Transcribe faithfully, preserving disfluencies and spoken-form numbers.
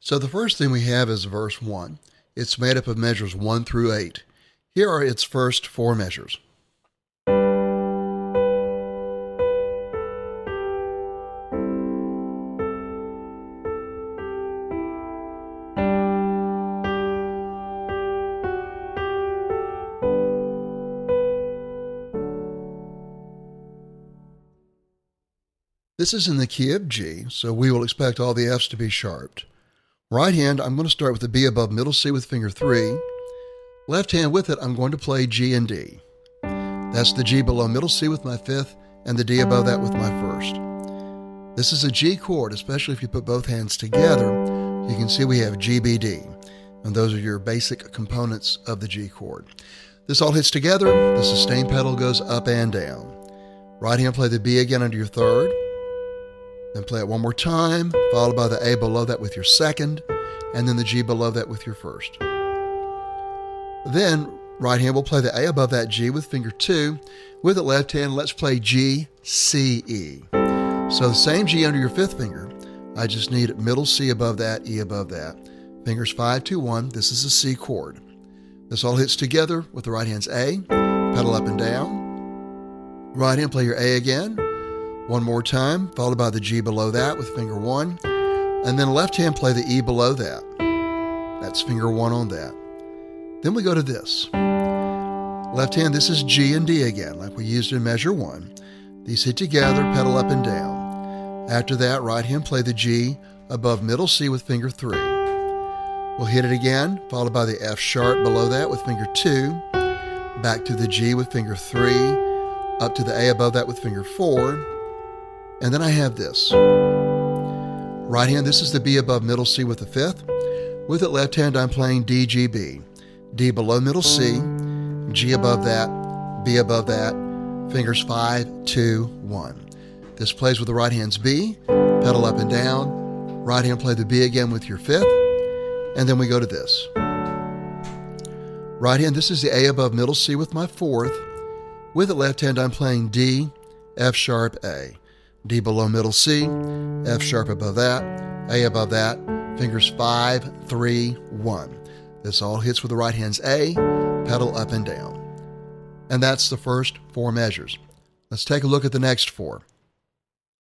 So the first thing we have is verse one. It's made up of measures one through eight. Here are its first four measures. This is in the key of G, so we will expect all the F's to be sharped. Right hand, I'm going to start with the B above middle C with finger three. Left hand with it, I'm going to play G and D. That's the G below middle C with my fifth, and the D above that with my first. This is a G chord, especially if you put both hands together. You can see we have G, B, D, and those are your basic components of the G chord. This all hits together, the sustain pedal goes up and down. Right hand, play the B again under your third. Then play it one more time, followed by the A below that with your second, and then the G below that with your first. Then, right hand will play the A above that G with finger two. With the left hand, let's play G, C, E. So the same G under your fifth finger. I just need middle C above that, E above that. Fingers five, two, one. This is a C chord. This all hits together with the right hand's A, pedal up and down. Right hand, play your A again. One more time, followed by the G below that with finger one. And then left hand, play the E below that. That's finger one on that. Then we go to this. Left hand, this is G and D again, like we used in measure one. These hit together, pedal up and down. After that, right hand, play the G above middle C with finger three. We'll hit it again, followed by the F sharp below that with finger two. Back to the G with finger three. Up to the A above that with finger four. And then I have this. Right hand, this is the B above middle C with the fifth. With it left hand, I'm playing D, G, B. D below middle C, G above that, B above that, fingers five, two, one. This plays with the right hand's B, pedal up and down. Right hand, play the B again with your fifth. And then we go to this. Right hand, this is the A above middle C with my fourth. With it left hand, I'm playing D, F sharp, A. D below middle C, F sharp above that, A above that, fingers five, three, one. This all hits with the right hand's A, pedal up and down. And that's the first four measures. Let's take a look at the next four.